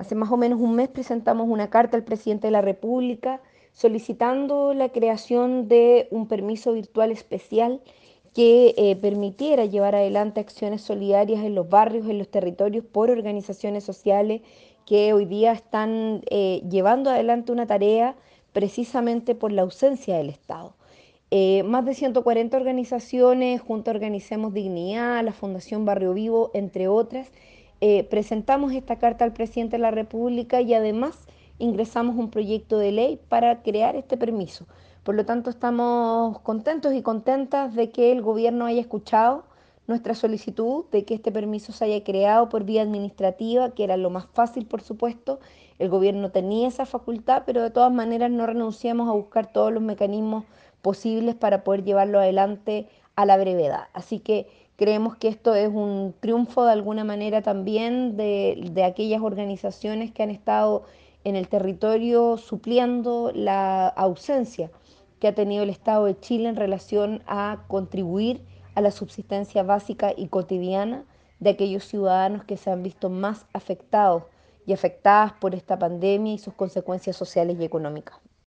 Hace más o menos un mes presentamos una carta al presidente de la República solicitando la creación de un permiso virtual especial que permitiera llevar adelante acciones solidarias en los barrios, en los territorios, por organizaciones sociales que hoy día están llevando adelante una tarea precisamente por la ausencia del Estado. Más de 140 organizaciones, junto a Organicemos Dignidad, la Fundación Barrio Vivo, entre otras, presentamos esta carta al presidente de la República y además ingresamos un proyecto de ley para crear este permiso. Por lo tanto, estamos contentos y contentas de que el gobierno haya escuchado nuestra solicitud, de que este permiso se haya creado por vía administrativa, que era lo más fácil, por supuesto. El gobierno tenía esa facultad, pero de todas maneras no renunciamos a buscar todos los mecanismos posibles para poder llevarlo adelante a la brevedad. Así que creemos que esto es un triunfo de alguna manera también de aquellas organizaciones que han estado en el territorio supliendo la ausencia que ha tenido el Estado de Chile en relación a contribuir a la subsistencia básica y cotidiana de aquellos ciudadanos que se han visto más afectados y afectadas por esta pandemia y sus consecuencias sociales y económicas.